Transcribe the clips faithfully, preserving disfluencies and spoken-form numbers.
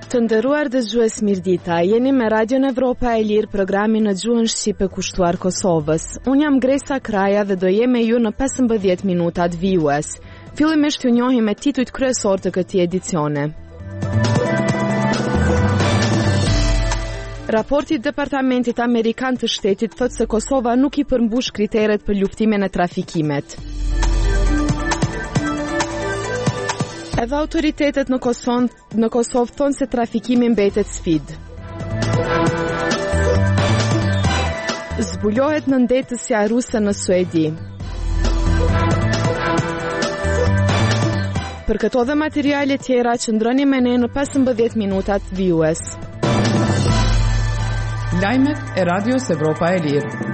Të nderuar dëgjues, mirëdita. Jeni me Radion Evropa e Lirë, programi në gjuhën shqipe kushtuar Kosovës. Unë jam Gresa Kraja dhe do jem me ju në pesëmbëdhjetë minutat vijues. Fillimisht ju njohim me titujt kryesor të këtij edicione. Raporti i Departamentit Amerikan të Shtetit thotë se Kosova nuk i përmbush kriteret për luftimin e trafikimet. Edhe autoritetet në Kosovë, në Kosovë thonë se trafikimi mbetet sfidë. Zbulohet në ndetësja ruse në Suedi. Për këto dhe materiale tjera, qëndroni me ne në pesëmbëdhjetë minutat vijues. Lajmet e Radios Evropa e Lirë.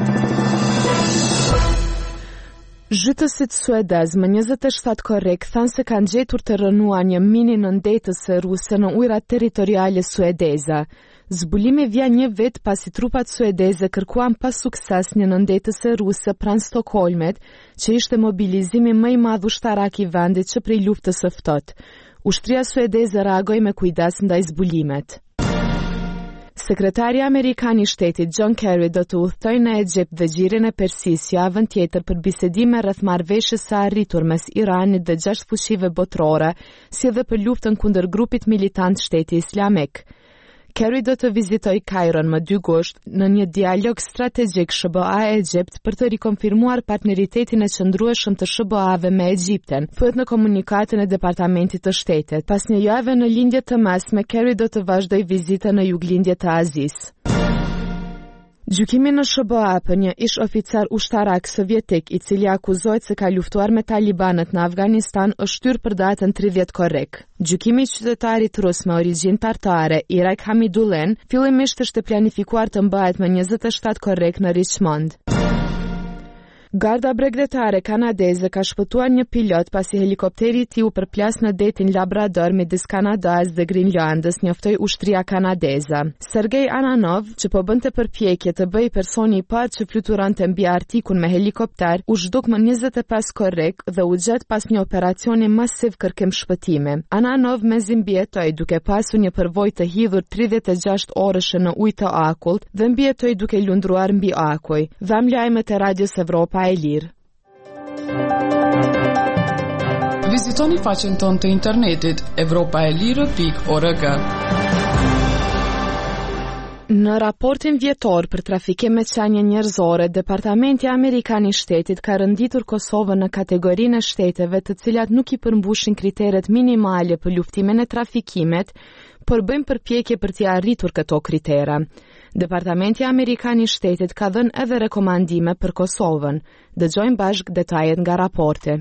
Zhytësit suedez më njëzet e shtatë korrek thanë se kanë gjetur të rënuar një mini nëndetëse ruse në ujrat territoriale suedeze. Zbulimi vjen një vit pasi trupat suedeze kërkuan pas sukses një nëndetëse ruse pranë Stokholmit, që ishte mobilizimi më i madh ushtarak i vendit që prej luftës së ftohtë. Ushtria suedeze reagoi me kujdes ndaj zbulimet. Sekretari Amerikan i Shtetit John Kerry do të udhtojë në Egjipt dhe Gjirin e Persisë javën tjetër për bisedime rreth marrëveshjes së arritur mes Iranit dhe gjashtë fuqive botërore, si edhe për luftën kundër grupit militant Shteti Islamik. Kerry do të vizitojë Kairon më dy gusht në një dialog strategjik S B A e Egjipt për të rikonfirmuar partneritetin e qëndrueshëm të S B A-ve me Egjiptin, thuhet në komunikatën e Departamentit të Shtetit. Pas një jave në lindje të mesme, Kerry do të vazhdojë vizitën në juglindje të Azisë. Gjykimi në S B A për një ish oficer ushtarak sovjetik i cili akuzohet se ka luftuar me talibanët në Afganistan është shtyr për datën tridhjetë korrek. Gjykimi i qytetarit rus me origjinë tartare, Irak Hamidullen, fillimisht ishte planifikuar të mbahet më njëzet e shtatë korrek në Richmond. Garda bregdetare kanadeze ka shpëtuar një pilot pasi helikopteri i tij u përplas në detin Labrador midis Kanadas dhe Grenlandës, njoftoi ushtria kanadeze. Sergej Ananov, që po bënte përpjekje të bëjë personi i parë që fluturonte mbi Arktikun me helikopter, u zhduk më njëzet e pesë korrek dhe u gjet pas një operacioni masiv kërkim shpëtimi. Ananov mezi mbijetoi duke pasur një përvojë të hidhur tridhjetë e gjashtë orëshe në ujë të akullt dhe mbijetoi duke lundruar mbi akuj. Dham lajmet e Radios Evropa e Lirë. Vizitoni faqen tonë të internetit evropaelire pikë org. Në raportin vjetor për trafikim me qenie njerëzore, Departamenti Amerikan i Shtetit ka rënditur Kosovën në kategorinë e shteteve të cilat nuk i përmbushin kriteret minimale për luftimin e trafikimet, por bëjmë përpjekje për t'i arritur këto kritera. Departamenti Amerikan i Shtetit ka dhënë edhe rekomandime për Kosovën. Dëgjojmë bashkë detajet nga raporti.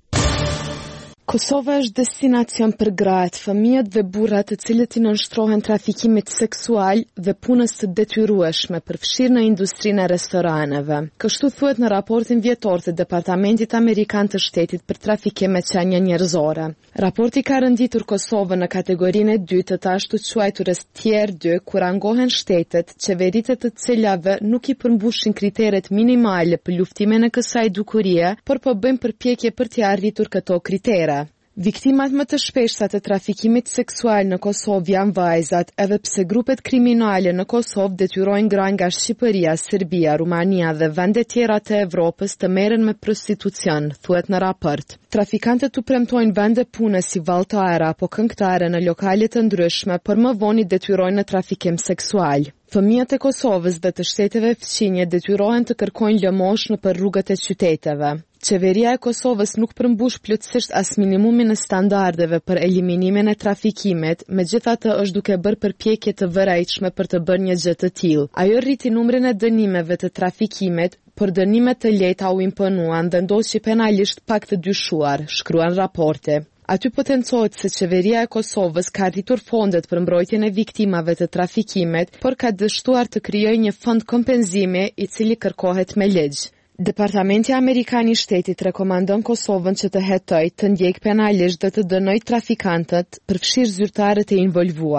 Kosova është destinacion për gratë, fëmijët dhe burrat të cilët i nënshtrohen trafikimit seksual dhe punës së detyrueshme, përfshirë në industrinë e restoraneve. Kështu thuhet në raportin vjetor të Departamentit Amerikan të Shtetit për trafikim me qenie njerëzore. Raporti ka rënditur Kosovën në kategorinë e dytë të ashtu quajturës Tier dy, ku rangohen shtetet, qeveritë të cilave nuk i përmbushin kriteret minimale për luftimin e kësaj dukurie, por po bëjmë përpjekje për t'i arritur këto kritere. Viktimat më të shpeshta të trafikimit seksual në Kosovë janë vajzat, edhe pse grupet kriminale në Kosovë detyrojnë gra nga Shqipëria, Serbia, Rumania dhe vende tjera të Evropës të merren me prostitucion, thuhet në raport. Trafikantët u premtojnë vende pune si valltare apo këngëtare në lokale të ndryshme, por më vonë i detyrojnë në trafikim seksual. Fëmijët e Kosovës dhe të shteteve fqinje detyrohen të kërkojnë lëmosh nëpër rrugët e qyteteve. Qeveria e Kosovës nuk përmbush plotësisht as minimumin e standardeve për eliminimin e trafikimit, megjithatë është duke bërë përpjekje të vërejtshme për të bërë një gjë të tillë. Ajo rriti numrin e dënimeve të trafikimit, por dënimet të lehta u imponuan dhe ndoshi penalisht pak të dyshuar, shkruan raporti. Aty potencohet se qeveria e Kosovës ka arritur fondet për mbrojtjen e viktimave të trafikimit, por ka dështuar të krijojë një fond kompenzimi i cili kërkohet me ligj. Departamenti Amerikan i Shtetit rekomandon Kosovën që të hetojë, të ndjekë penalisht dhe të dënojë trafikantët, përfshirë zyrtarët e involvuar.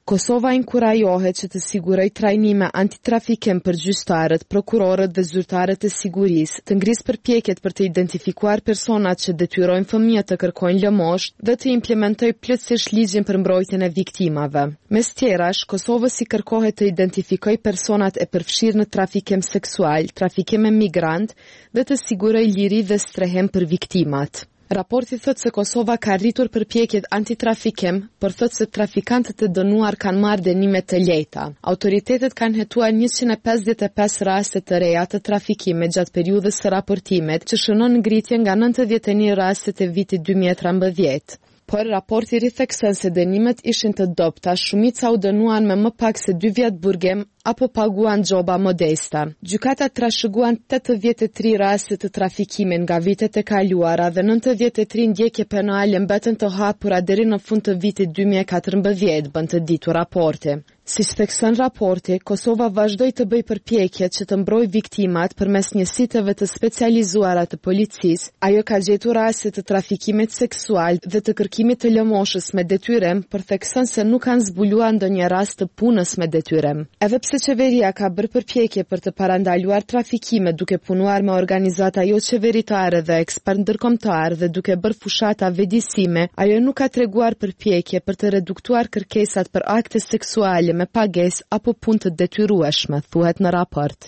Kosova inkurajohet që të siguroj trajnime antitrafikim për gjyqtarët, prokurorët dhe zyrtarët e sigurisë, të ngrisë përpjekjet për të identifikuar personat që detyrojnë fëmijët të kërkojnë lëmosh dhe të implementoj plotësisht ligjin për mbrojtjen e viktimave. Mes tjerash, Kosovës i kërkohet të identifikoj personat e përfshirë në trafikim seksual, trafikim e migrant dhe të siguroj liri dhe strehim për viktimat. Raporti thot se Kosova ka rritur përpjekjet antitrafikim, por thot se trafikantët e dënuar kanë marrë dënime të lehta. Autoritetet kanë hetuar njëqind e pesëdhjetë e pesë raste të reja të trafikimit gjatë periudhës së raportimit, që shënon ngritje nga nëntëdhjetë e një rastet e vitit dy mijë e trembëdhjetë. Por raporti rithekson se dënimet ishin të dobta, shumica u dënuan me më pak se dy vjet burgim apo paguan gjoba modesta. Gjykata trashëguan tetëdhjetë e tre raste të trafikimit nga vitet e kaluara dhe nëntëdhjetë e tre ndjekje penale mbetën të hapura deri në fund të vitit dy mijë e katërmbëdhjetë, bën të ditur raporti. Si thekson raporti, Kosova vazhdoi të bëjë përpjekje që të mbrojë viktimat përmes njësiteve të specializuara të policisë. Ajo ka gjetur raste të trafikimit seksual dhe të kërkimit të lëmoshës me detyrim, por thekson se nuk kanë zbuluar ndonjë rast të punës me detyrim. Edhe pse qeveria ka bërë përpjekje për të parandaluar trafikimet duke punuar me organizata jo qeveritare dhe ekspert ndërkombëtar dhe duke bërë fushata vëdësime, ajo nuk ka treguar përpjekje për të reduktuar kërkesat për akte seksuale me pagesë apo punë të detyrueshme, thuhet në raport.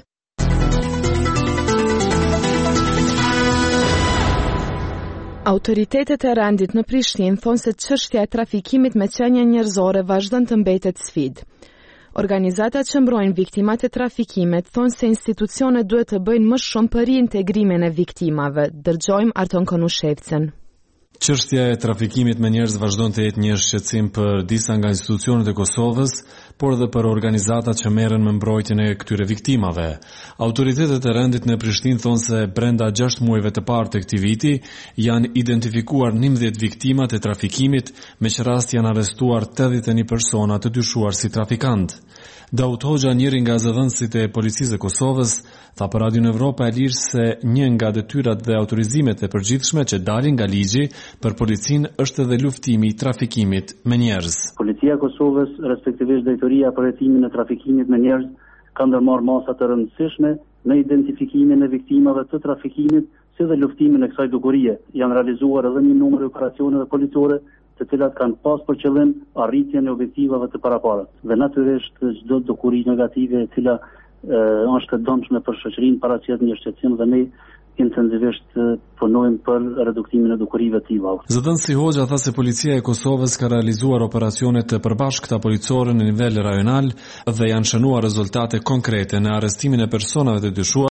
Autoritetet e rendit në Prishtinë thonë se çështja e trafikimit me qenie njerëzore vazhdon të mbetet sfidë. Organizatat që mbrojnë viktimat e trafikimit thonë se institucionet duhet të bëjnë më shumë për reintegrimin e viktimave. Dërgjojmë Arton Konushevcen. Çështja e trafikimit me njerëz vazhdon të jetë një shqetësim për disa nga institucionet e Kosovës, por edhe për organizatat që merren me mbrojtjen e këtyre viktimave. Autoritetet e rendit në Prishtinë thonë se brenda gjashtë muajve të parë të këtij viti janë identifikuar njëmbëdhjetë viktimat e trafikimit, me që rast janë arrestuar tetëdhjetë e një persona të dyshuar si trafikant. Daud Hoxha, njëri nga zëdhënësit e policisë e Kosovës, tha për Radion Evropa e Lirë se një nga detyrat dhe autorizimet e përgjithshme që dalin nga ligji për policinë është edhe luftimi i trafikimit me njerëz. Policia e Kosovës, respektivisht drejtoria për hetimin e trafikimit me njerëz, ka ndërmarrë masa të rëndësishme në identifikimin e viktimave të trafikimit, si dhe luftimin e kësaj dukurie. Janë realizuar edhe një numër operacioneve policore, të cilat kanë pas për qëllim arritjen e objektivave të parapara. Dhe natyrisht çdo dukuri negative e cila e, është e dëmshme për shoqërinë paraqitet një shqetësim dhe ne intensivisht punojmë për reduktimin e dukurive të tilla. Zëdhënësi Hoxha tha se policia e Kosovës ka realizuar operacione të përbashkëta policore në nivel rajonal dhe janë shënuar rezultate konkrete në arrestimin e personave të dyshuar